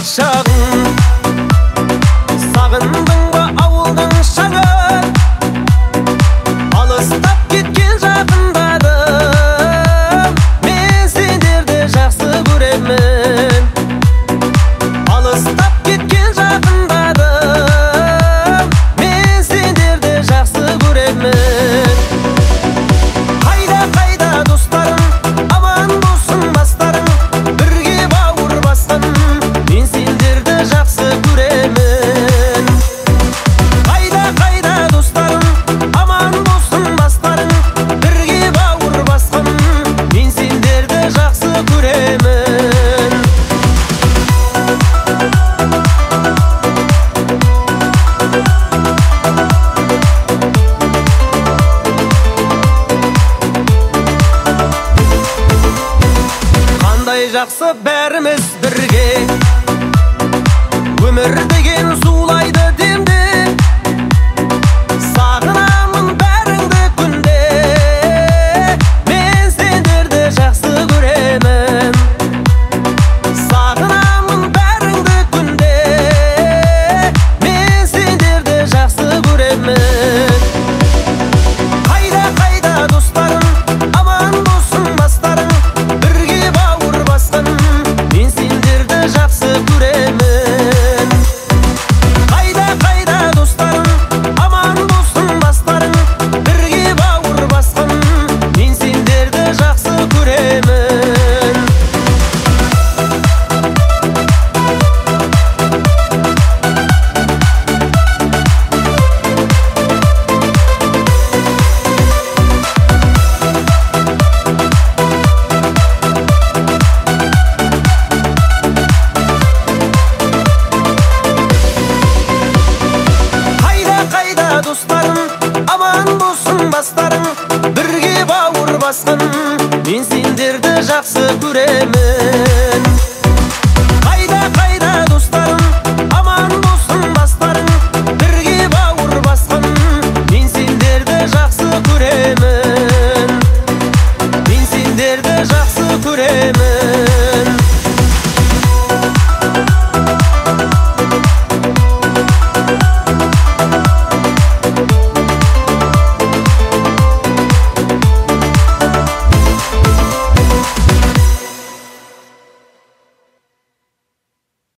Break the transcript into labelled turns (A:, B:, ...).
A: шағын, сағындың ба ауылдың шаңын, алыстап кеткен жақындарым, мен сендерді жақсы көремін. Алыстап кеткен жақындарым, мен сендерді жақсы көремін. Қайда достарым, аман болсын бастарың, бірге бауыр басқан, мен сендерді жақсы көремін. Қайда достарым, аман болсын бастарың, бірге бауыр басқан, мен сендерді жақсы көремін. Қандай жақсы бәріміз бірге, өмір деген зулайды демде, сағынамын бәріңді күнде, мен сендерді жақсы көремін. Сағынамын бәріңді күнде, мен сендерді жақсы көремін. Қайда достарым, аман болсын бастарың, бірге бауыр басқан, мен сендерді жақсы көремін. Қайда достарым, аман болсын бастарың, бірге бауыр басқан, мен сендерді жақсы көремін. Қайда достарым, аман болсын бастарың, бірге бауыр басқан, мен сендерді жақсы көремін.